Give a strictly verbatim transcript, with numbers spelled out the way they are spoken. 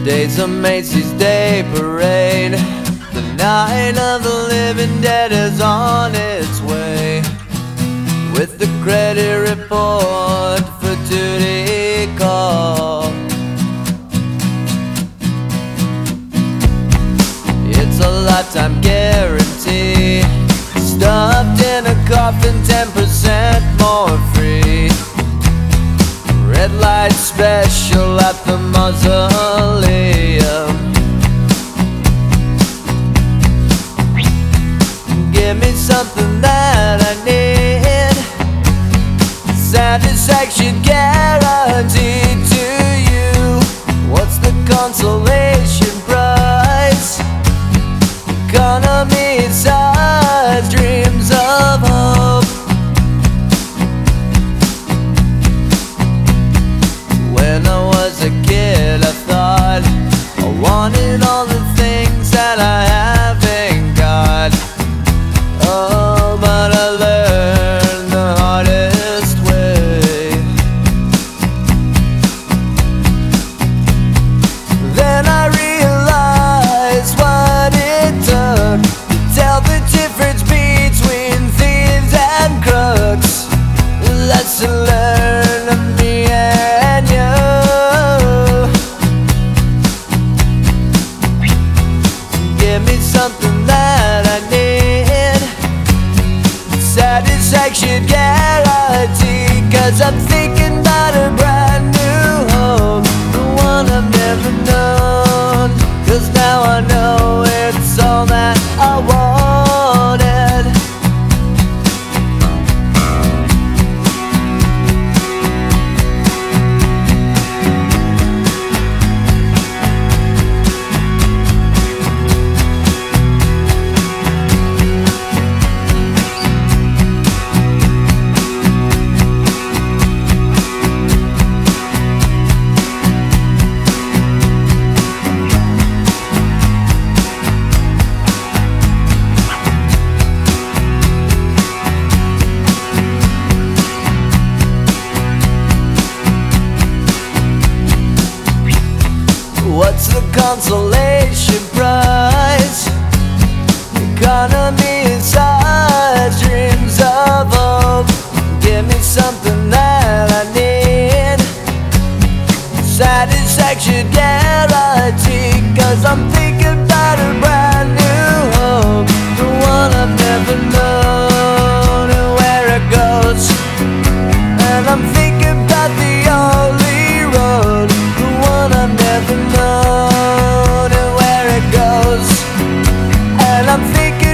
Today's a Macy's Day Parade. The night of the living dead is on its way, with the credit report for duty call. It's a lifetime guarantee, stuffed in a coffin, ten percent more free. Red light special at the mausoleum. Give me something that I need, satisfaction guaranteed to you. What's the consolation price? Economy size, dreams of hope. When I was a kid, I thought I wanted all the things that I haven't got. Oh, but I learned the hardest way. Then I realized what it took to tell the difference between thieves and crooks. Lesson learned of me and you. Give me something that I need, satisfaction guaranteed. Cause I'm thinking about a brand new home, the one I've never known. Cause now I know it's all that I wanted. What's the consolation prize? Economy size, dreams of hope. Give me something that I need, satisfaction guaranteed. Cause I'm thinking about a brand new home, the one I've never known and where it goes. And I'm thinking about the only road, the one I've never known and where it goes. And I'm thinking